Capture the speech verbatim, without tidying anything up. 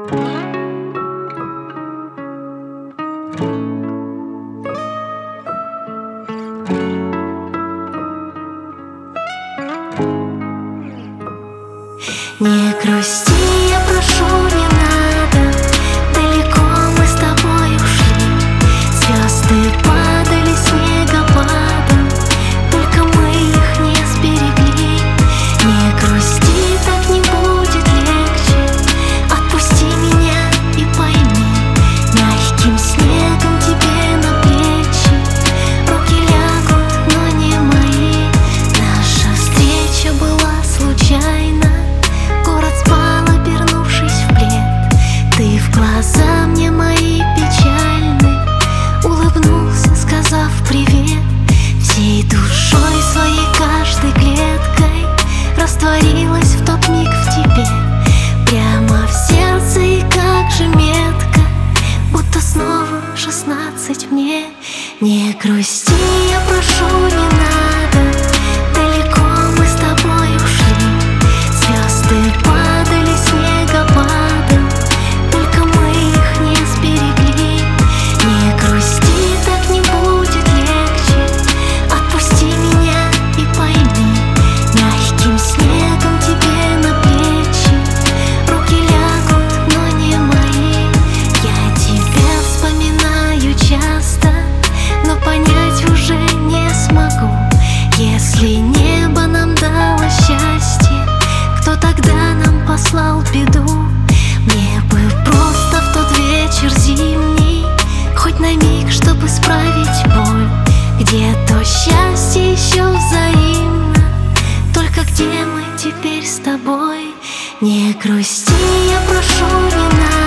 Не грусти, я прошу, не надо. Далеко мы с тобой ушли. Звезды падали снегопадом, только мы их не сберегли. Не грусти, так не будет легче. Отпусти меня и пойми, мягким снегом тебе на плечи руки лягут, но не мои. Наша встреча была случайна. Город спал, обернувшись в плед. Ты в глаза мне мои печальны улыбнулся, сказав привет. Всей душой своей, каждой клеткой растворилась в тот миг в тебе. Прямо в сердце, и как же метко, будто снова шестнадцать мне. Не грусти, я прошу, не надо. Далеко мы с тобой ушли. Звезды падали снегопадом, только мы их не сберегли. Не грусти, так не будет легче. Отпусти меня и пойми, мягким снегом тебе на плечи руки лягут, но не мои. Я тебя вспоминаю часто, но понять уже не смогу. Если небо нам дало счастье, кто тогда нам послал беду? Мне бы просто в тот вечер зимний хоть на миг, чтобы справить боль. Где то счастье еще взаимно, только где мы теперь с тобой? Не грусти, я прошу, не надо.